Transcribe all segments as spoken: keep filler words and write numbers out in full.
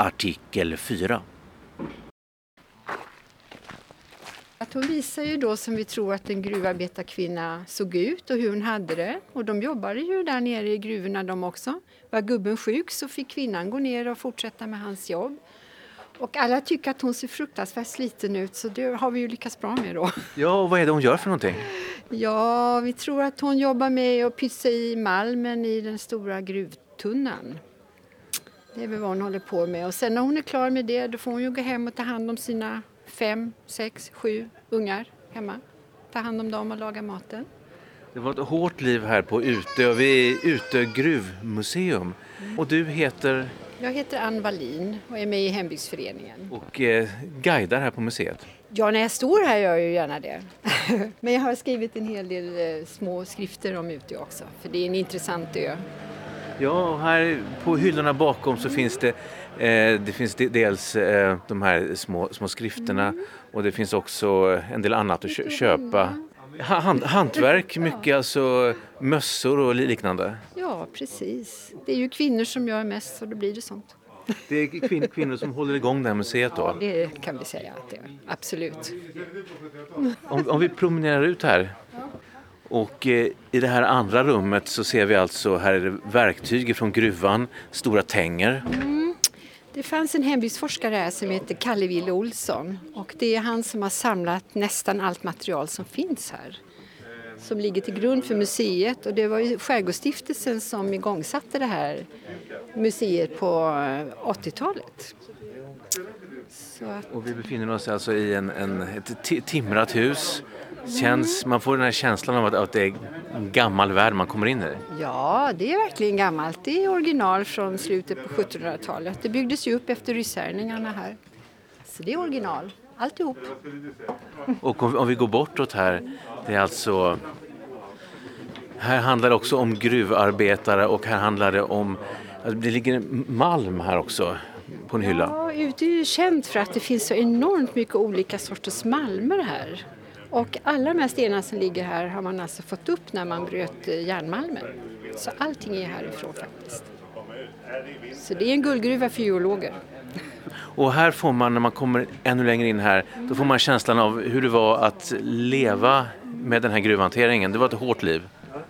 artikel fyra. Att hon visar ju då som vi tror att en gruvarbetarkvinna såg ut och hur hon hade det. Och de jobbade ju där nere i gruvorna de också. Var gubben sjuk så fick kvinnan gå ner och fortsätta med hans jobb. Och alla tycker att hon ser fruktansvärt sliten ut, så det har vi ju lyckats bra med då. Ja, och vad är det hon gör för någonting? Ja, vi tror att hon jobbar med att pytsa i malmen i den stora gruvtunnan. Det är väl vad hon håller på med. Och sen när hon är klar med det, då får hon ju gå hem och ta hand om sina fem, sex, sju ungar hemma. Ta hand om dem och laga maten. Det var ett hårt liv här på Utö. Vi är Utö gruvmuseum. Mm. Och du heter? Jag heter Ann Wallin och är med i hembygdsföreningen. Och eh, guidar här på museet? Ja, när jag står här gör jag ju gärna det. Men jag har skrivit en hel del eh, små skrifter om Utö också. För det är en intressant ö. Ja, och här på hyllorna bakom så finns det, eh, det finns dels eh, de här små, små skrifterna mm. och det finns också en del annat att kö- köpa. Hand, hantverk, mycket alltså mössor och liknande. Ja, precis. Det är ju kvinnor som gör mest, så då blir det sånt. Det är kvin- kvinnor som håller igång det här museet då? Ja, det kan vi säga att det är. Absolut. Om, om vi promenerar ut här och eh, i det här andra rummet så ser vi alltså här är det verktyg från gruvan, stora tänger. Mm. Det fanns en hembygdsforskare här som heter Kalle Wille Olsson och det är han som har samlat nästan allt material som finns här. Som ligger till grund för museet, och det var ju Skärgårdsstiftelsen som igångsatte det här museet på åttiotalet. Så att... Och vi befinner oss alltså i en, en, ett t- timrat hus. Känns, man får den här känslan av att, att det är en gammal värld man kommer in i. Ja, det är verkligen gammalt. Det är original från slutet på sjuttonhundratalet. Det byggdes ju upp efter rysshärjningarna här. Så det är original, alltihop. Och om, om vi går bortåt här, det är alltså... Här handlar det också om gruvarbetare och här handlar det om... Det ligger malm här också på en hylla. Ja, Utö är ju känt för att det finns så enormt mycket olika sorters malmer här. Och alla de här stenarna som ligger här har man alltså fått upp när man bröt järnmalmen. Så allting är härifrån faktiskt. Så det är en guldgruva för geologer. Och här får man, när man kommer ännu längre in här, då får man känslan av hur det var att leva med den här gruvhanteringen. Det var ett hårt liv.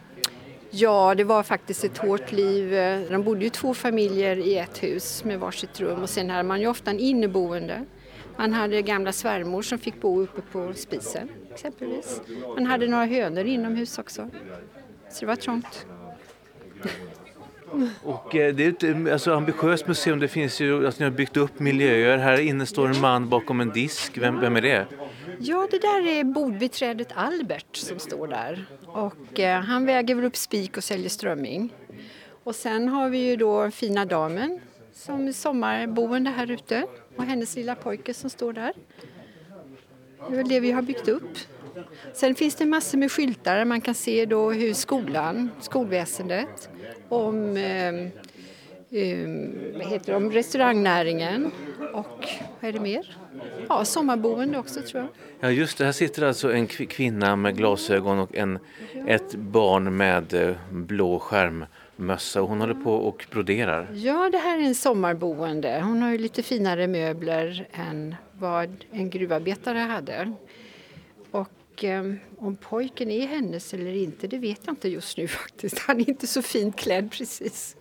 Ja, det var faktiskt ett hårt liv. De bodde ju två familjer i ett hus med varsitt rum och sen hade man ju ofta en inneboende. Man hade gamla svärmor som fick bo uppe på spisen exempelvis. Man hade några hönor inomhus också. Så det var trångt. Och eh, det är ett alltså, ambitiöst museum. Det finns ju, alltså, ni har byggt upp miljöer. Här inne står en man bakom en disk. Vem, vem är det? Ja, det där är bordbiträdet Albert som står där. Och eh, han väger väl upp spik och säljer strömming. Och sen har vi ju då fina damen som är sommarboende här ute. Och hennes lilla pojke som står där. Det är väl det vi har byggt upp. Sen finns det massor med skyltar där man kan se då hur skolan, skolväsendet, om, eh, eh, vad heter det, om restaurangnäringen och vad är det mer? Ja, sommarboende också tror jag. Ja just det, här sitter alltså en kvinna med glasögon och en, ett barn med eh, blå skärmmössa och hon håller på och broderar. Ja, det här är en sommarboende. Hon har ju lite finare möbler än vad en gruvarbetare hade. Och eh, om pojken är hennes eller inte, det vet jag inte just nu faktiskt. Han är inte så fint klädd precis.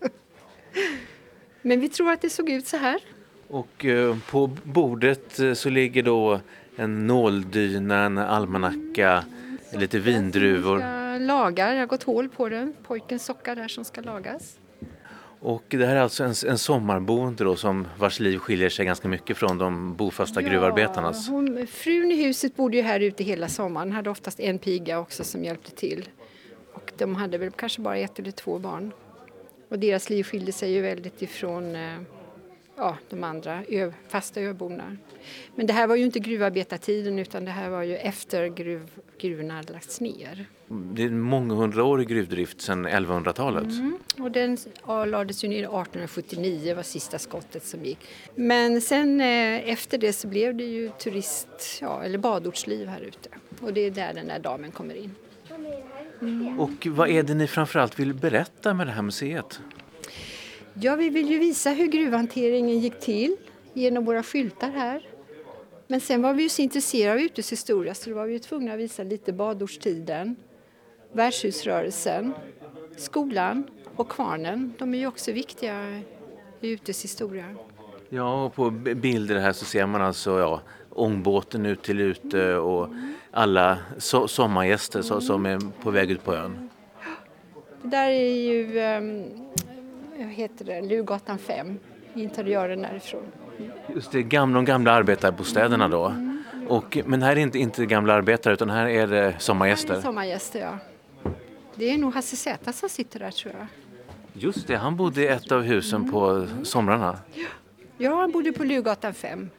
Men vi tror att det såg ut så här. Och eh, på bordet eh, så ligger då en nåldyna, en almanacka, lite vindruvor. Jag lagar, jag har gått hål på den. Pojkens sockar där som ska lagas. Och det här är alltså en, en sommarboende då som vars liv skiljer sig ganska mycket från de bofasta ja, gruvarbetarnas. Hon, frun i huset bodde ju här ute hela sommaren. Hade oftast en piga också som hjälpte till. Och de hade väl kanske bara ett eller två barn. Och deras liv skilde sig ju väldigt ifrån ja, de andra ö, fasta öborna. Men det här var ju inte gruvarbetartiden utan det här var ju efter gruv, gruvorna hade lagts ner. Det är många hundra år i gruvdrift sedan elvahundratalet. Mm, och den ja, lades ju ner arton sjuttionio var sista skottet som gick. Men sen eh, efter det så blev det ju turist, ja, eller badortsliv här ute. Och det är där den där damen kommer in. Mm. Och vad är det ni framförallt vill berätta med det här museet? Ja, vi vill ju visa hur gruvhanteringen gick till genom våra skyltar här. Men sen var vi ju så intresserade av yrkeshistoria så då var vi ju tvungna att visa lite badortstiden, värdshusrörelsen, skolan och kvarnen. De är ju också viktiga i yrkeshistoria. Ja, och på bilder här så ser man alltså ja, ångbåten ut till ute och alla so- sommargäster så- som är på väg ut på ön. Det där är ju, um, vad heter det, Lugatan fem, interiören därifrån. Just det, gamla, de gamla arbetarbostäderna då. Och, men här är inte, inte gamla arbetare utan här är det sommargäster. Sommargäster, ja. Det är nog Hasse Zäta som sitter där tror jag. Just det, han bodde i ett av husen på somrarna. Ja, han bodde på Lugatan fem.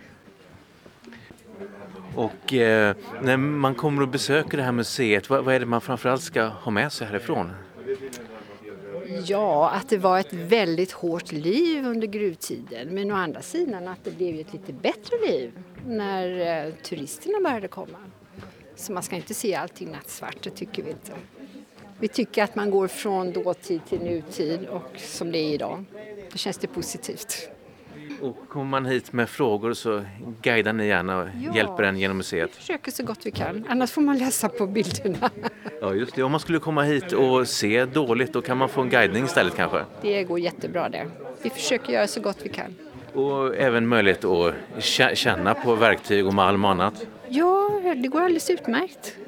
Och eh, när man kommer och besöker det här museet, vad, vad är det man framförallt ska ha med sig härifrån? Ja, att det var ett väldigt hårt liv under gruvtiden. Men å andra sidan att det blev ett lite bättre liv när eh, turisterna började komma. Så man ska inte se allting nattsvart, det tycker vi inte. Vi tycker att man går från dåtid till nutid och som det är idag. Då känns det positivt. Och kommer man hit med frågor så guidar ni gärna och Ja. hjälper en genom museet. Vi försöker så gott vi kan, annars får man läsa på bilderna. Ja, just det. Om man skulle komma hit och se dåligt, då kan man få en guidning istället kanske. Det går jättebra det. Vi försöker göra så gott vi kan. Och även möjlighet att kä- känna på verktyg och malm och annat. Ja, det går alldeles utmärkt.